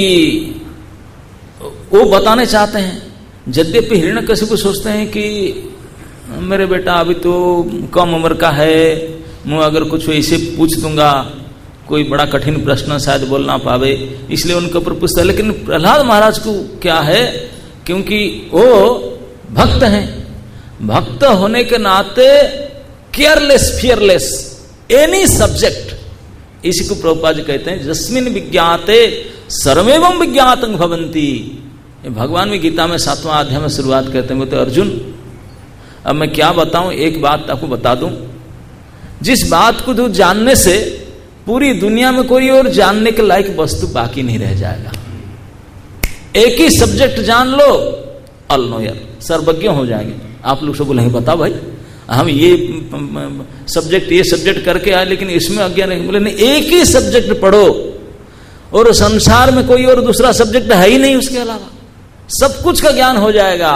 वो बताने चाहते हैं, यद्यपि हिरण्यकशिपु सोचते हैं कि मेरे बेटा अभी तो कम उम्र का है, मैं अगर कुछ ऐसे पूछ दूंगा कोई बड़ा कठिन प्रश्न शायद बोल ना पावे, इसलिए उनके ऊपर पूछता है। लेकिन प्रहलाद महाराज को क्या है, क्योंकि वो भक्त हैं, भक्त होने के नाते केयरलेस फियरलेस एनी सब्जेक्ट, इसी को प्रभुपाद जी कहते हैं जस्मिन विज्ञाते सर्वेवं विज्ञातं भवन्ति। भगवान भी गीता में 7वां अध्याय में शुरुआत करते हैं, बोलते अर्जुन अब मैं क्या बताऊं, एक बात आपको बता दूं, जिस बात को तो जानने से पूरी दुनिया में कोई और जानने के लायक वस्तु बाकी नहीं रह जाएगा। एक ही सब्जेक्ट जान लो, ऑल नोयर, सर्वज्ञ हो जाएंगे। आप लोग सब बोलेंगे बता भाई हम ये सब्जेक्ट करके आए लेकिन इसमें अज्ञान नहीं। बोले नहीं, एक ही सब्जेक्ट पढ़ो और संसार में कोई और दूसरा सब्जेक्ट है ही नहीं, उसके अलावा सब कुछ का ज्ञान हो जाएगा।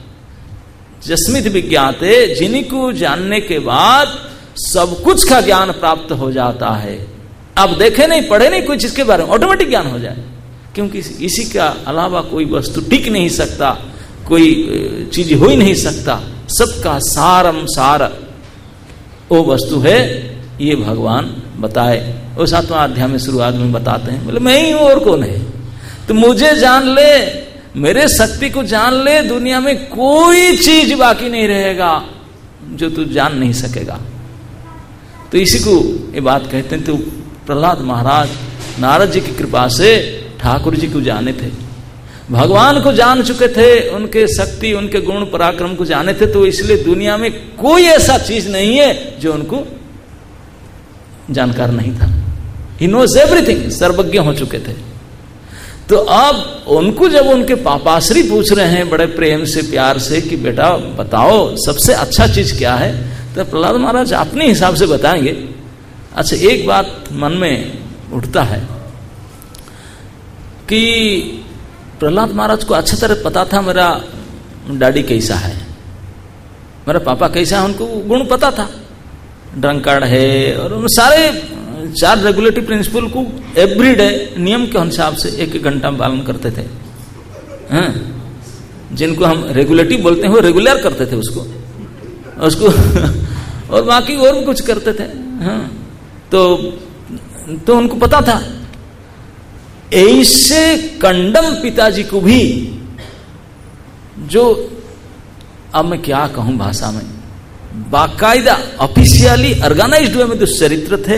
जस्मित विज्ञाते, जिनको जानने के बाद सब कुछ का ज्ञान प्राप्त हो जाता है। अब देखे नहीं पढ़े नहीं कोई चीज के बारे में, ऑटोमेटिक ज्ञान हो जाए, क्योंकि इसी का अलावा कोई वस्तु टिक नहीं सकता, कोई चीज हो ही नहीं सकता। सबका सारम सार वो वस्तु है, ये भगवान बताए। वो 7वां अध्याय में शुरुआत में बताते हैं, बोले मैं ही हूं और कौन है, तो मुझे जान ले, मेरे शक्ति को जान ले, दुनिया में कोई चीज बाकी नहीं रहेगा जो तू जान नहीं सकेगा। तो इसी को ये बात कहते हैं। तो प्रहलाद महाराज नारद जी की कृपा से ठाकुर जी को जाने थे, भगवान को जान चुके थे, उनके शक्ति उनके गुण पराक्रम को जाने थे। तो इसलिए दुनिया में कोई ऐसा चीज नहीं है जो उनको जानकार नहीं था। ही नोज एवरीथिंग, सर्वज्ञ हो चुके थे। तो अब उनको जब उनके पापाश्री पूछ रहे हैं बड़े प्रेम से प्यार से कि बेटा बताओ सबसे अच्छा चीज क्या है, तो प्रहलाद महाराज अपने हिसाब से बताएंगे। अच्छा, एक बात मन में उठता है कि प्रहलाद महाराज को अच्छी तरह पता था मेरा डैडी कैसा है, मेरा पापा कैसा है, उनको गुण पता था, ड्रंकार्ड है, और उन सारे 4 रेगुलेटरी प्रिंसिपल को एवरीडे नियम के हिसाब से 1 घंटा पालन करते थे। जिनको हम रेगुलेटिव बोलते हैं वो रेगुलर करते थे उसको और बाकी और भी कुछ करते थे। तो उनको पता था। ऐसे कंडम पिताजी को भी, जो अब मैं क्या कहूं भाषा में, बाकायदा ऑफिशियली ऑर्गेनाइज्ड वे में दुष्चरित्र थे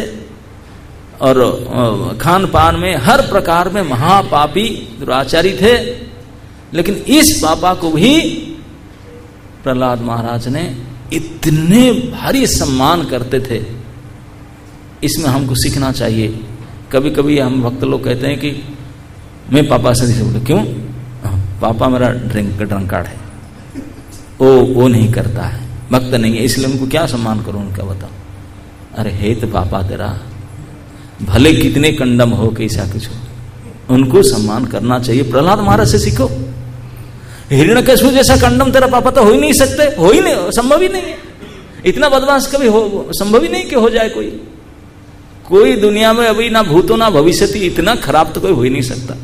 और खान पान में हर प्रकार में महापापी दुराचारी थे। लेकिन इस पापा को भी प्रहलाद महाराज ने इतने भारी सम्मान करते थे। इसमें हमको सीखना चाहिए। कभी कभी हम भक्त लोग कहते हैं कि मैं पापा से नहीं बोलता, क्यों? पापा मेरा ड्रंकार्ड है, वो नहीं करता है, भक्त नहीं है, इसलिए उनको क्या सम्मान करूं उनका, बताओ। अरे हे तो पापा तेरा, भले कितने कंडम हो कैसा कुछ हो, उनको सम्मान करना चाहिए। प्रहलाद महाराज से सीखो। हिरण्यकशिपु जैसा कंडम तेरा पापा तो हो ही नहीं सकते, हो ही नहीं, संभव ही नहीं है। इतना बदमाश कभी हो, संभव ही नहीं कि हो जाए कोई दुनिया में अभी ना भूतो ना भविष्यति, इतना खराब तो कोई हो ही नहीं सकता।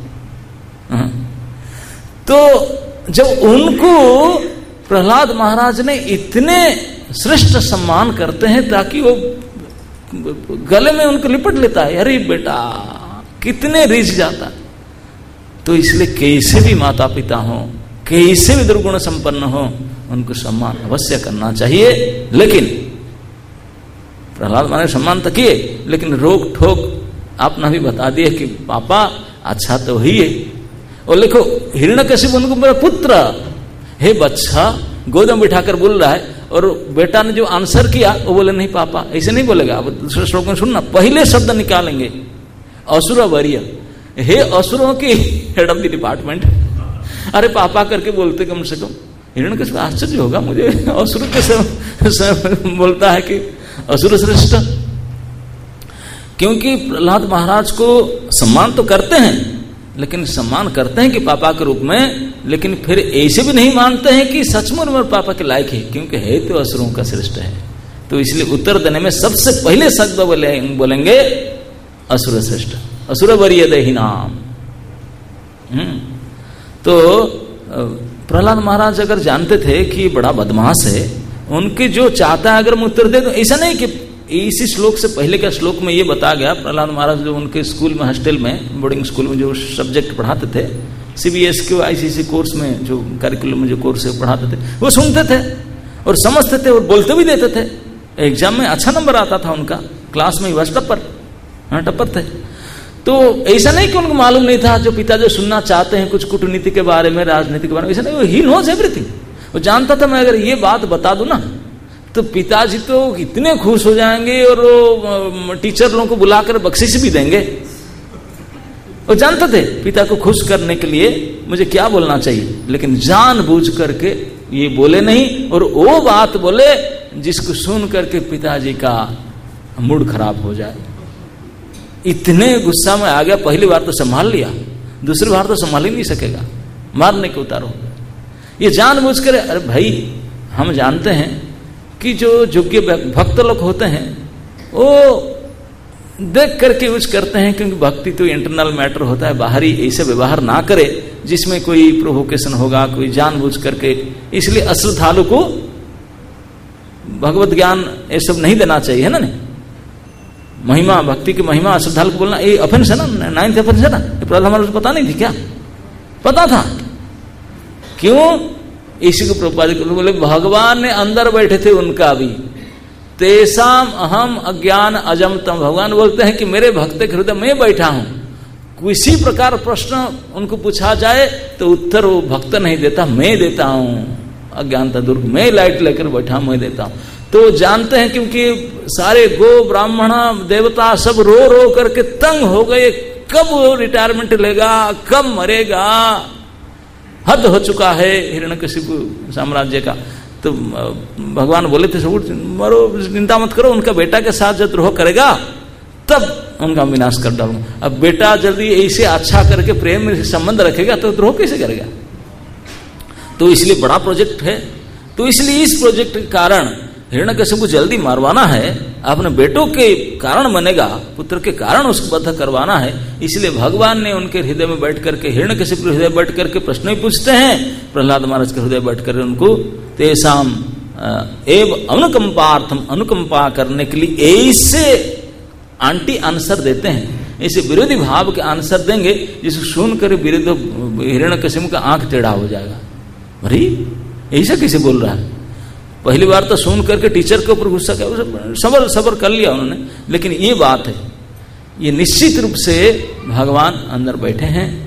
तो जब उनको प्रहलाद महाराज ने इतने श्रेष्ठ सम्मान करते हैं ताकि वो गले में उनको लिपट लेता है, अरे बेटा कितने रिझ जाता। तो इसलिए कैसे भी माता पिता हो, कैसे भी दुर्गुण संपन्न हो, उनको सम्मान अवश्य करना चाहिए। लेकिन प्रहलाद महाराज सम्मान तो किए, लेकिन रोक ठोक आपने भी बता दिए कि पापा अच्छा तो ही है। और लिखो हिरण्यकशिपु उनको मेरा पुत्र, हे बच्चा, गोद में बिठाकर बोल रहा है, और बेटा ने जो आंसर किया वो बोले नहीं पापा, ऐसे नहीं बोलेगा। अब दूसरे श्लोक में सुनना, पहले शब्द निकालेंगे असुर वर्य, हे असुरों की हेड ऑफ द डिपार्टमेंट। अरे पापा करके बोलते कम से कम। हिरण्यकशिपु आश्चर्य होगा मुझे, असुर कैसे बोलता है कि असुर श्रेष्ठ। क्योंकि प्रहलाद महाराज को सम्मान तो करते हैं, लेकिन सम्मान करते हैं कि पापा के रूप में, लेकिन फिर ऐसे भी नहीं मानते हैं कि सचमुच में पापा के लायक है, क्योंकि है तो असुरों का श्रेष्ठ है। तो इसलिए उत्तर देने में सबसे पहले शब्द बोलेंगे असुर श्रेष्ठ, असुर वर्य देहि नाम। तो प्रहलाद महाराज अगर जानते थे कि बड़ा बदमाश है, उनके जो चाहता है अगर मैं उत्तर दे दूं, ऐसा नहीं कि इसी श्लोक से पहले का श्लोक में ये बता गया। प्रहलाद महाराज जो उनके स्कूल में, हॉस्टल में, बोर्डिंग स्कूल में जो सब्जेक्ट पढ़ाते थे, सीबीएसई के आईसीएसई कोर्स में जो करिकुलम में जो कोर्स पढ़ाते थे, वो सुनते थे और समझते थे और बोलते भी देते थे। एग्जाम में अच्छा नंबर आता था उनका, क्लास में बस टप्पर थे। तो ऐसा नहीं कि उनको मालूम नहीं था जो पिता जो सुनना चाहते हैं कुछ कूटनीति के बारे में, राजनीति के बारे में, ऐसा नहीं। He knows everything. वो जानता था मैं अगर ये बात बता दूं ना तो पिताजी तो इतने खुश हो जाएंगे और वो टीचर लोगों को बुलाकर बख्शिश भी देंगे। वो जानते थे पिता को खुश करने के लिए मुझे क्या बोलना चाहिए, लेकिन जानबूझ करके ये बोले नहीं, और वो बात बोले जिसको सुन करके पिताजी का मूड खराब हो जाए। इतने गुस्सा में आ गया, पहली बार तो संभाल लिया, दूसरी बार तो संभाल ही नहीं सकेगा, मारने के उतारो। ये जानबूझ कर, अरे भाई हम जानते हैं कि जो योग्य भक्त लोग होते हैं वो देख करके यूज करते हैं, क्योंकि भक्ति तो इंटरनल मैटर होता है, बाहरी ऐसे व्यवहार ना करे जिसमें कोई प्रोवोकेशन होगा, कोई जानबूझ करके। इसलिए अश्रद्धालु को भगवत ज्ञान ये सब नहीं देना चाहिए, है ना। नहीं, महिमा, भक्ति की महिमा अश्रद्धालु को बोलना ये ऑफेंस है ना, 9th ऑफेंस है ना। प्रहलाद महाराज को पता नहीं थी क्या? पता था। क्यों? इसी को प्रभुपाद बोले भगवान ने अंदर बैठे थे उनका भी, तेसाम अहम अज्ञान अजम तम। भगवान बोलते हैं कि मेरे भक्त के हृदय में बैठा हूं, किसी प्रकार प्रश्न उनको पूछा जाए तो उत्तर वो भक्त नहीं देता, मैं देता हूं। अज्ञानता दूर, मैं लाइट लेकर बैठा, मैं देता हूं। तो जानते हैं क्योंकि सारे गो ब्राह्मण देवता सब रो रो करके तंग हो गए, कब रिटायरमेंट लेगा, कब मरेगा, हद हो चुका है हिरण्यकशिपु साम्राज्य का। तो भगवान बोले थे मरो, चिंता मत करो, उनका बेटा के साथ जब द्रोह करेगा तब उनका विनाश कर डालूंगा। अब बेटा जल्दी ऐसे अच्छा करके प्रेम में संबंध रखेगा तो द्रोह कैसे करेगा? तो इसलिए बड़ा प्रोजेक्ट है। तो इसलिए इस प्रोजेक्ट के कारण हिरण्यकशिपु जल्दी मारवाना है, अपने बेटों के कारण बनेगा, पुत्र के कारण उसको बद्ध करवाना है। इसलिए भगवान ने उनके हृदय में बैठ करके, हिरण्यकशिपु हृदय बैठ करके प्रश्न ही पूछते हैं, प्रहलाद महाराज के हृदय बैठ कर उनको तेसाम एव अनुकंपार्थम, अनुकंपा करने के लिए ऐसे आंटी आंसर देते हैं, ऐसे विरोधी भाव के आंसर देंगे जिसको सुनकर हिरण्यकशिपु का आंख टेढ़ा हो जाएगा। अरे ऐसा कैसे बोल रहा है? पहली बार तो सुन करके टीचर के ऊपर गुस्सा किया, सबर कर लिया उन्होंने, लेकिन ये बात है, ये निश्चित रूप से भगवान अंदर बैठे हैं।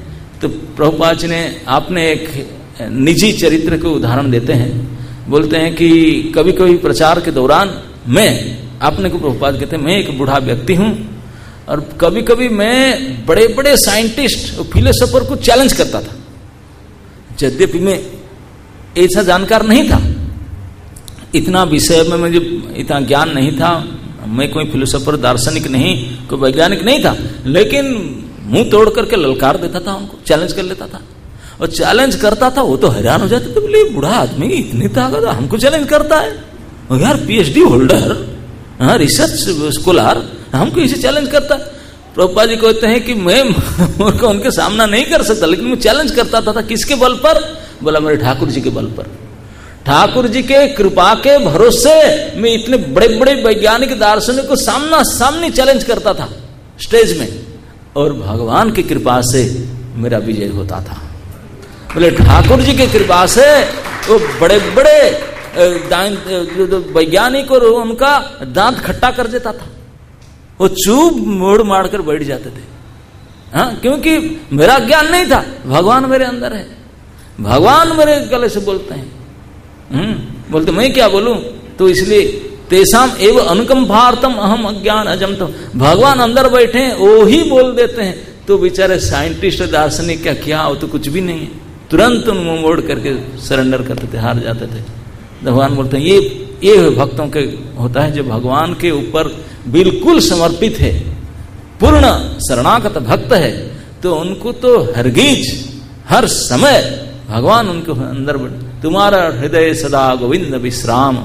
तो प्रभुपाद जी ने आपने एक निजी चरित्र को उदाहरण देते हैं, बोलते हैं कि कभी कभी प्रचार के दौरान मैं, आपने को प्रभुपाद कहते हैं, मैं एक बूढ़ा व्यक्ति हूं और कभी कभी मैं बड़े बड़े साइंटिस्ट और फिलोसोफर को चैलेंज करता था। यद्यपि मैं ऐसा जानकार नहीं था, इतना विषय में मुझे इतना ज्ञान नहीं था, मैं कोई फिलोसोफर दार्शनिक नहीं, कोई वैज्ञानिक नहीं था, लेकिन मुंह तोड़ करके ललकार देता था उनको, चैलेंज कर लेता था और चैलेंज करता था। वो तो हैरान हो जाते थे, बोले बूढ़ा आदमी इतनी ताकत हमको चैलेंज करता है, और यार पीएचडी होल्डर, रिसर्च स्कॉलर हमको इसे चैलेंज करता है। प्रभुपाद जी कहते हैं कि मैं उनके सामना नहीं कर सकता, लेकिन मैं चैलेंज करता था किसके बल पर? बोला मेरे ठाकुर जी के बल पर। ठाकुर जी के कृपा के भरोसे मैं इतने बड़े बड़े वैज्ञानिक दार्शनिक को सामना सामने चैलेंज करता था स्टेज में, और भगवान की कृपा से मेरा विजय होता था। बोले ठाकुर जी की कृपा से वो बड़े बड़े वैज्ञानिक और उनका दांत खट्टा कर देता था, वो चुप मोड़ मार कर बैठ जाते थे। हाँ, क्योंकि मेरा ज्ञान नहीं था, भगवान मेरे अंदर है, भगवान मेरे गले से बोलते हैं। बोलते मैं क्या बोलूं? तो इसलिए तेसाम एव अनुकंपार्थम अहम अज्ञान अजम, तो भगवान अंदर बैठे हैं वो ही बोल देते हैं। तो बेचारे साइंटिस्ट दार्शनिक क्या वो तो कुछ भी नहीं है, तुरंत मुंह मोड़ करके सरेंडर करते थे, हार जाते थे। भगवान बोलते हैं ये भक्तों के होता है जो भगवान के ऊपर बिल्कुल समर्पित है, पूर्ण शरणागत भक्त है, तो उनको तो हरगिज हर समय भगवान उनके अंदर तुम्हारा हृदय सदा गोविंद विश्राम।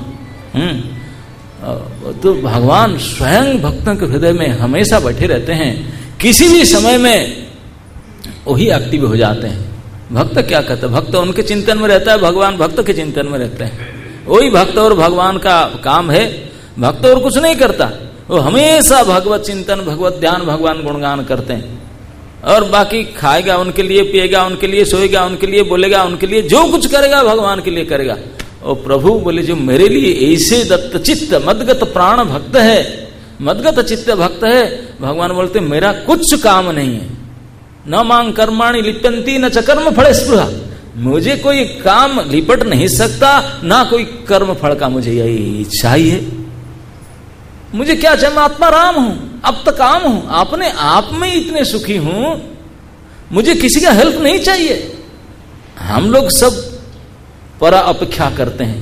तो भगवान स्वयं भक्तों के हृदय में हमेशा बैठे रहते हैं, किसी भी समय में वही एक्टिव हो जाते हैं। भक्त क्या कहते हैं? भक्त उनके चिंतन में रहता है, भगवान भक्त के चिंतन में रहते हैं। वही भक्त और भगवान का काम है, भक्त और कुछ नहीं करता, वो हमेशा भगवत चिंतन, भगवत ध्यान, भगवान गुणगान करते हैं। और बाकी खाएगा उनके लिए, पिएगा उनके लिए, सोएगा उनके लिए, बोलेगा उनके लिए, जो कुछ करेगा भगवान के लिए करेगा। और प्रभु बोले जो मेरे लिए ऐसे दत्त चित्त मदगत प्राण भक्त है, मदगत चित्त भक्त है, भगवान बोलते मेरा कुछ काम नहीं है। न मांग कर्माणि लिप्यन्ति न च कर्म फल स्पृहा, मुझे कोई काम लिपट नहीं सकता, ना कोई कर्म फल का मुझे यही इच्छा ही है। मुझे क्या चाहिए? मैं आत्मा राम हूं, अब तक काम हूं, अपने आप में इतने सुखी हूं, मुझे किसी का हेल्प नहीं चाहिए। हम लोग सब परा अपेक्षा करते हैं,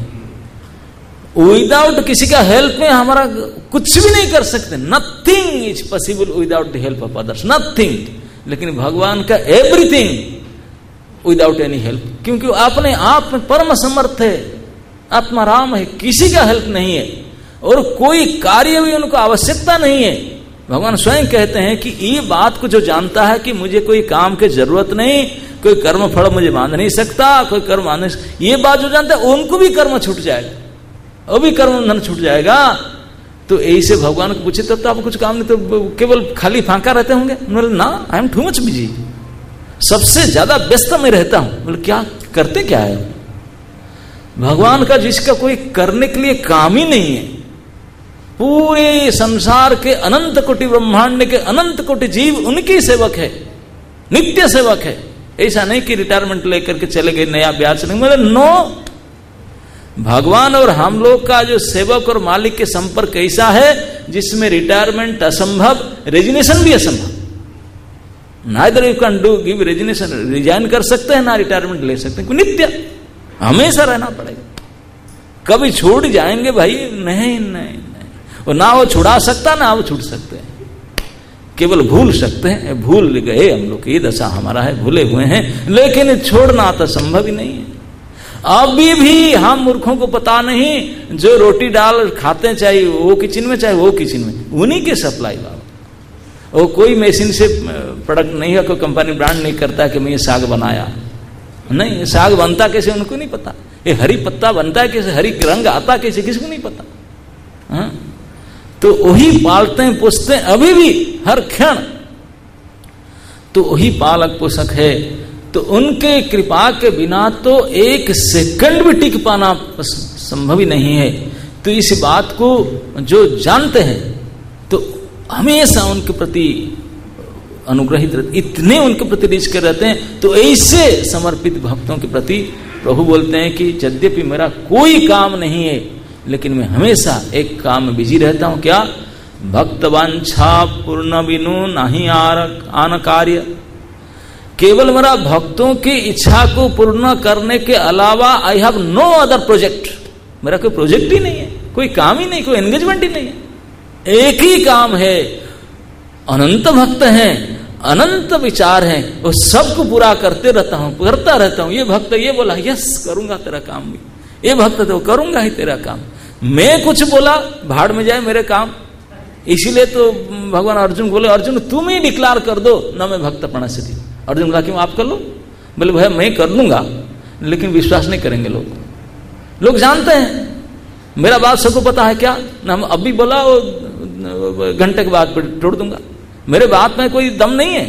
विदाउट किसी का हेल्प में हमारा कुछ भी नहीं कर सकते। Nothing is possible without the help of others, nothing. लेकिन भगवान का एवरीथिंग विदाउट एनी हेल्प, क्योंकि अपने आप में परम समर्थ है, आत्मा राम है, किसी का हेल्प नहीं है और कोई कार्य भी उनको आवश्यकता नहीं है। भगवान स्वयं कहते हैं कि ये बात को जो जानता है कि मुझे कोई काम की जरूरत नहीं, कोई कर्म फल मुझे बांध नहीं सकता, कोई कर्म बांध नहीं, ये बात जो जानता है उनको भी कर्म छूट जाएगा, वो भी कर्म बंधन छूट जाएगा। तो ऐसे भगवान को पूछे तब तो आप कुछ काम नहीं, तो केवल खाली फांका रहते होंगे? बोले ना, I am too much busy, सबसे ज्यादा व्यस्त में रहता हूं। बोले क्या करते क्या है? भगवान का जिसका कोई करने के लिए काम ही नहीं है, पूरे संसार के अनंत कोटि ब्रह्मांड के अनंत कोटि जीव उनकी सेवक है, नित्य सेवक है। ऐसा नहीं कि रिटायरमेंट लेकर के चले गए, नया ब्याज नहीं। बोले नो, भगवान और हम लोग का जो सेवक और मालिक के संपर्क ऐसा है जिसमें रिटायरमेंट असंभव, रेजिग्नेशन भी असंभव। Neither you can do give resignation, resign कर सकते हैं ना रिटायरमेंट ले सकते हैं, नित्य हमेशा रहना पड़ेगा। कभी छूट जाएंगे भाई? नहीं नहीं नहीं, और ना वो छुड़ा सकता ना वो छूट सकते हैं, केवल भूल सकते हैं। भूल गए हम लोग, ये दशा हमारा है, भूले हुए हैं, लेकिन छोड़ना तो संभव ही नहीं है। अभी भी हम मूर्खों को पता नहीं, जो रोटी डाल खाते हैं चाहे वो किचन में चाहे वो किचन में, उन्हीं के सप्लाई बाबा। वो कोई मशीन से प्रोडक्ट नहीं है, कोई कंपनी ब्रांड नहीं करता कि मैं ये साग बनाया, नहीं। साग बनता कैसे उनको नहीं पता, ये हरी पत्ता बनता है कैसे, हरी रंग आता कैसे, किसी को नहीं पता। हाँ? तो वही पालते हैं पोसते हैं अभी भी हर क्षण, तो वही पालक पोषक है। तो उनके कृपा के बिना तो एक सेकंड भी टिक पाना संभव ही नहीं है। तो इस बात को जो जानते हैं तो हमेशा उनके प्रति अनुग्रहित रहते, इतने उनके प्रति रिझ कर रहते हैं। तो ऐसे समर्पित भक्तों के प्रति प्रभु बोलते हैं कि यद्यपि मेरा कोई काम नहीं है, लेकिन मैं हमेशा एक काम में बिजी रहता हूं। क्या? भक्तवांछा पूर्ण बिनु नहीं आन कार्य। केवल मेरा भक्तों की इच्छा को पूर्ण करने के अलावा I have no other project. मेरा कोई प्रोजेक्ट ही नहीं है, कोई काम ही नहीं, कोई एंगेजमेंट ही नहीं है। एक ही काम है, अनंत भक्त हैं, अनंत विचार हैं, वो सबको पूरा करते रहता हूं, करता रहता हूं। ये भक्त ये बोला, यस करूंगा तेरा काम भी, ये भक्त तो करूंगा ही तेरा काम। मैं कुछ बोला, भाड़ में जाए मेरे काम। इसीलिए तो भगवान अर्जुन बोले, अर्जुन तुम ही डिक्लार कर दो न मैं भक्त प्रणश्यति। अर्जुन बोला, क्यों आप कर लो? बोले भैया मैं कर लूंगा, लेकिन विश्वास नहीं करेंगे लोग। लोग जानते हैं मेरा बात सबको पता है। क्या ना हम अभी बोला, वो घंटे के बाद तोड़ दूंगा। मेरे बात में कोई दम नहीं है।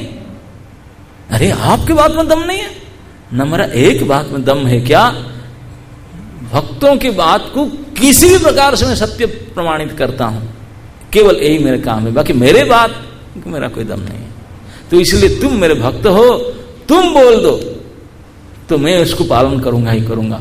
अरे आपकी बात में दम नहीं है ना, मेरा एक बात में दम है। क्या? भक्तों की बात को किसी भी प्रकार से मैं सत्य प्रमाणित करता हूं, केवल यही मेरे काम है। बाकी मेरे बात मेरा कोई दम नहीं है। तो इसलिए तुम मेरे भक्त हो, तुम बोल दो तो मैं उसको पालन करूंगा ही करूंगा।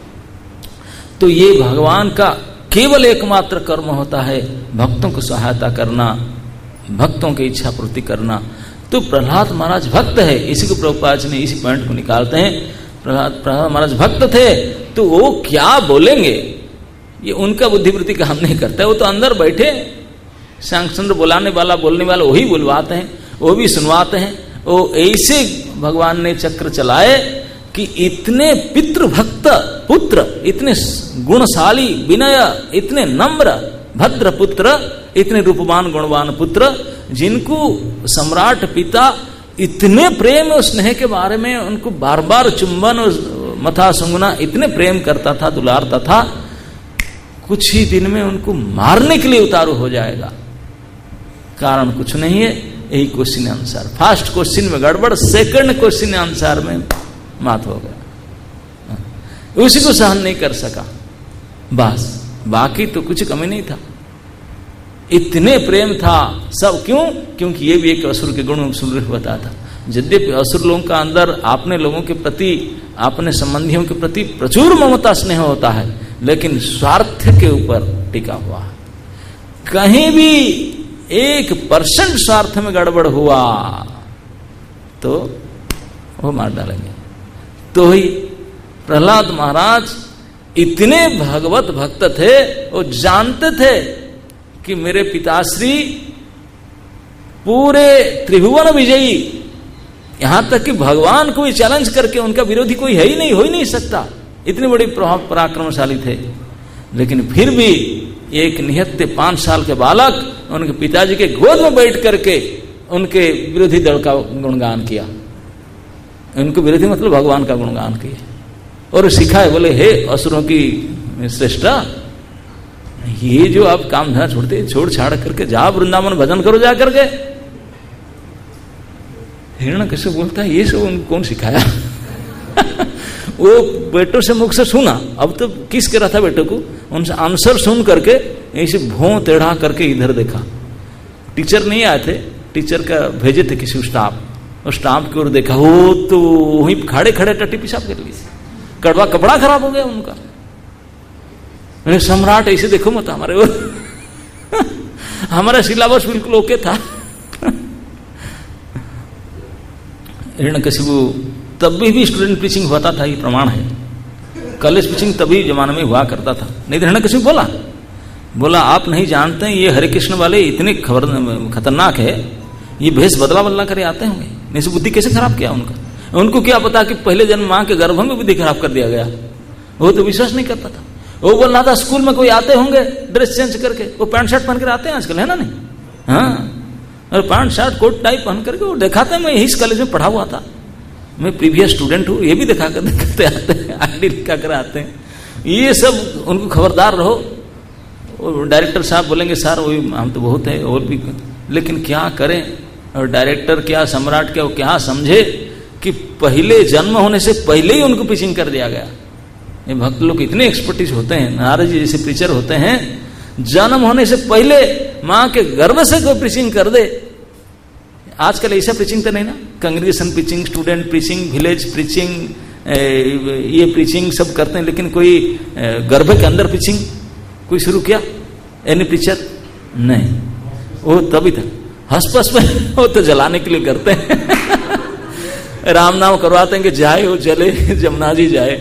तो ये भगवान का केवल एकमात्र कर्म होता है, भक्तों को सहायता करना, भक्तों की इच्छा पूर्ति करना। तो प्रहलाद महाराज भक्त है, इसी को प्रभुपाद जी ने इसी पॉइंट को निकालते हैं। प्रहलाद महाराज भक्त थे, तो वो क्या बोलेंगे ये उनका बुद्धिवृत्ति काम नहीं करता है। वो तो अंदर बैठे श्यामचंद्र बुलाने वाला, बोलने वाला वही बुलवाते हैं, वो भी सुनवाते हैं। वो ऐसे भगवान ने चक्र चलाए कि इतने पितृभक्त पुत्र, इतने गुणशाली विनय, इतने नम्र भद्र पुत्र, इतने रूपवान गुणवान पुत्र, जिनको सम्राट पिता इतने प्रेम और स्नेह के बारे में उनको बार बार चुंबन और मथा सुंगना इतने प्रेम करता था, दुलारता था, कुछ ही दिन में उनको मारने के लिए उतारू हो जाएगा। कारण कुछ नहीं है, यही क्वेश्चन आंसर। फर्स्ट क्वेश्चन में गड़बड़, सेकंड क्वेश्चन आंसर में मात हो गया, उसी को सहन नहीं कर सका बस। बाकी तो कुछ कमी नहीं था, इतने प्रेम था सब। क्यों? क्योंकि ये भी एक असुर के गुण सुंदर होता था। यद्यपि असुर लोगों का अंदर अपने लोगों के प्रति, अपने संबंधियों के प्रति प्रचुर ममता स्नेह होता है, लेकिन स्वार्थ के ऊपर टिका हुआ है। कहीं भी 1% स्वार्थ में गड़बड़ हुआ तो वो मार डालेंगे। तो ही प्रहलाद महाराज इतने भगवत भक्त थे, वो जानते थे कि मेरे पिताश्री पूरे त्रिभुवन विजयी, यहां तक कि भगवान को भी चैलेंज करके उनका विरोधी कोई है ही नहीं, हो ही नहीं सकता, इतने बड़े पराक्रमशाली थे। लेकिन फिर भी एक निहत्ते 5 साल के बालक उनके पिताजी के गोद में बैठ करके उनके विरोधी दल का गुणगान किया। उनके विरोधी मतलब भगवान का गुणगान किया और सिखाए, बोले हे असुरों की श्रेष्ठा, ये जो आप काम धंधा छोड़ते, छोड़ छाड़ करके जा वृंदावन भजन करो जा करके। हिरण कैसे बोलता है, ये सब उनको कौन सिखाया? वो बेटों से मुख से सुना, अब तो किस के रहा था बेटों को, उनसे आंसर सुन करके ऐसे भों टेढ़ा करके इधर देखा। टीचर नहीं आए थे, टीचर का भेजे थे किसी स्टाफ, और स्टाफ की ओर देखा, वो तो वहीं खड़े खड़े टट्टी पेशाब कर ली, कड़वा कपड़ा खराब हो गया उनका। मैंने सम्राट ऐसे देखो मत हमारे ओर, हमारा सिलेबस बिल्कुल ओके था। हिरण्यकशिपु तब भी स्टूडेंट प्रीचिंग होता था, ये प्रमाण है। कॉलेज प्रीचिंग तभी जमाने में हुआ करता था। नहीं तो हिरण्यकशिपु बोला आप नहीं जानते ये हरे कृष्ण वाले इतने खतरनाक है, ये भेष बदला बदला करे आते होंगे, नहीं से बुद्धि कैसे खराब किया उनका। उनको क्या पता कि पहले जन्म मां के गर्भ में बुद्धि खराब कर दिया गया, वो तो विश्वास नहीं करता था। वो बोल रहा था स्कूल में कोई आते होंगे ड्रेस चेंज करके, वो पैंट शर्ट पहन कर आते हैं आजकल, है ना? नहीं, हाँ, और पैंट शर्ट कोट टाइप पहन करके वो दिखाते हैं। मैं इस कॉलेज में पढ़ा हुआ था, मैं प्रीवियस स्टूडेंट हूँ, ये भी दिखा कर दिखाते आते हैं, आईडी लिखा कर आते हैं। ये सब उनको खबरदार रहो। डायरेक्टर साहब बोलेंगे सर वही हम तो बहुत है और भी, लेकिन क्या करें। और डायरेक्टर क्या, सम्राट क्या, वो क्या समझे कि पहले जन्म होने से पहले ही उनको पिचिंग कर दिया गया। ये भक्त लोग इतने एक्सपर्टीज होते हैं, नारद जी जैसे प्रीचर होते हैं, जन्म होने से पहले मां के गर्भ से कोई प्रीचिंग कर दे, आजकल ऐसा प्रीचिंग तो नहीं ना, congregation preaching, student preaching, village preaching, ये प्रीचिंग सब करते हैं, लेकिन कोई गर्भ के अंदर प्रीचिंग कोई शुरू किया? एनी प्रीचर नहीं। वो तभी तक हंस में वो तो जलाने के लिए करते हैं राम नाम करवाते हैं कि जाए वो जले, जमुना जी जाए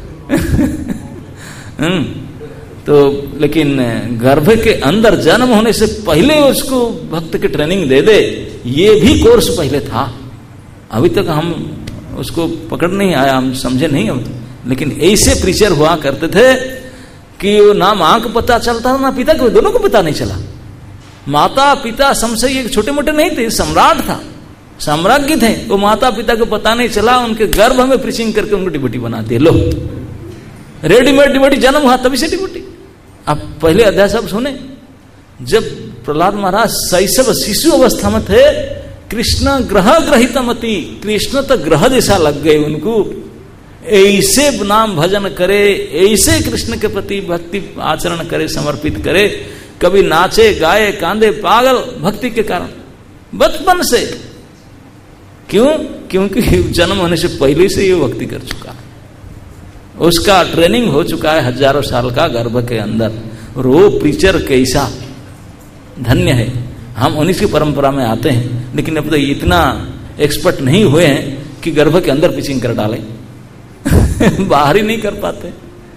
तो लेकिन गर्भ के अंदर जन्म होने से पहले उसको भक्त की ट्रेनिंग दे दे, ये भी कोर्स पहले था। अभी तक हम उसको पकड़ नहीं आया, हम समझे नहीं हम। लेकिन ऐसे प्रीचर हुआ करते थे कि ना मां को पता चलता ना पिता को, दोनों को पता नहीं चला। माता पिता समसे एक छोटे मोटे नहीं थे, सम्राट था, साम्राज्य थे, वो माता पिता को पता नहीं चला, उनके गर्भ में प्रीचिंग करके उनको डिप्टी बना दिए। लो रेडीमेड डिप्टी जन्म हुआ तभी से डिप्टी। अब पहले अध्याय सब सुने, जब प्रहलाद महाराज शैशव शिशु अवस्था में थे, कृष्ण ग्रह ग्रहितमति, कृष्ण तो ग्रह जैसा लग गए उनको। ऐसे नाम भजन करे, ऐसे कृष्ण के प्रति भक्ति आचरण करे, समर्पित करे, कभी नाचे गाए कांदे पागल भक्ति के कारण बचपन से। क्यों? क्योंकि जन्म होने से पहले से ये भक्ति कर चुका, उसका ट्रेनिंग हो चुका है हजारों साल का गर्भ के अंदर। और वो प्रीचर कैसा धन्य है। हम उन्हीं की परंपरा में आते हैं, लेकिन अब तो इतना एक्सपर्ट नहीं हुए हैं कि गर्भ के अंदर प्रीचिंग कर डाले बाहर ही नहीं कर पाते।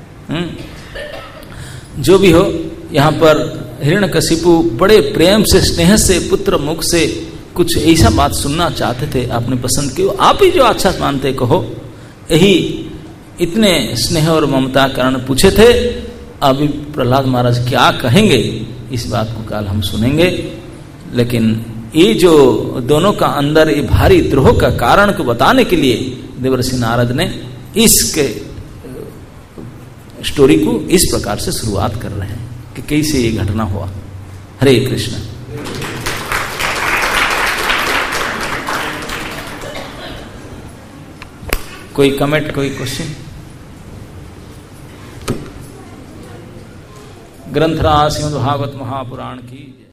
जो भी हो, यहाँ पर हिरण्यकशिपु बड़े प्रेम से स्नेह से पुत्र मुख से कुछ ऐसा बात सुनना चाहते थे, आपने पसंद किया, आप ही जो अच्छा मानते कहो। यही इतने स्नेह और ममता कारण पूछे थे। अभी प्रहलाद महाराज क्या कहेंगे इस बात को काल हम सुनेंगे। लेकिन ये जो दोनों का अंदर ये भारी द्रोह का कारण को बताने के लिए देवर्षि नारद ने इसके स्टोरी को इस प्रकार से शुरुआत कर रहे हैं कि कैसे ये घटना हुआ। हरे कृष्ण। कोई कमेंट, कोई क्वेश्चन? ग्रंथराज श्रीमद् भागवत महापुराण की